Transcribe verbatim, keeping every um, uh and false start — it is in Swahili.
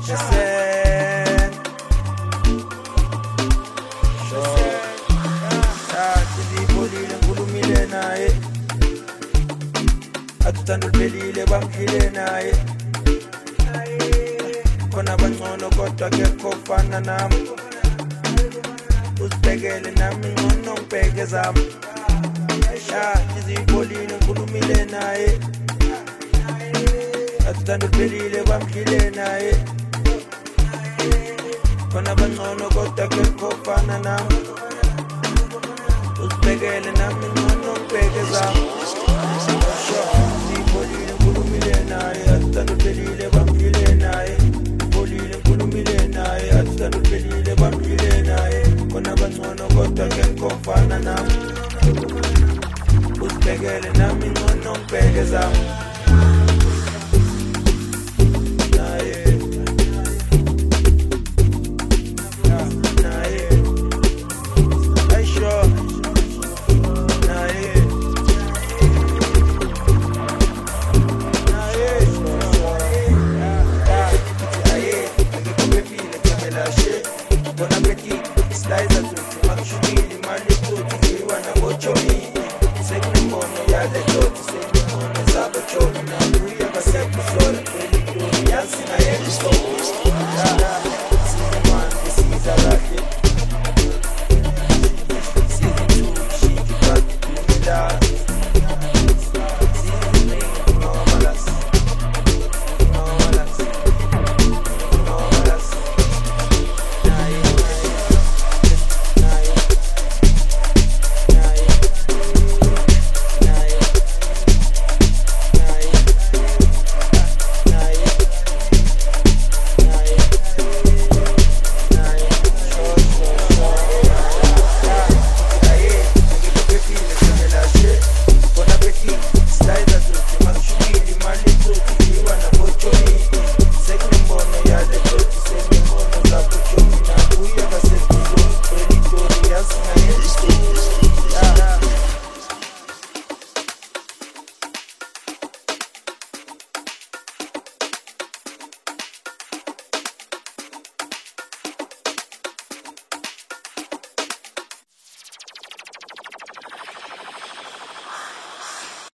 Listen. Sure. Ah, sizipholile ngikhulumile naye. Akuthanda uliphelile bamkhile naye. Khona bangcono kodwa kekho fana nami. Usibhekele nami ngcono ngibheke zami. Ah, sizipholile ngikhulumile naye. Akuthanda uliphelile bamkhile naye. Khona bangcono kodwa kekho fana nami. Usibhekele nami ngcono ngibheke zami. Sizipholile ngikhulumile naye. Akuthanda uliphelile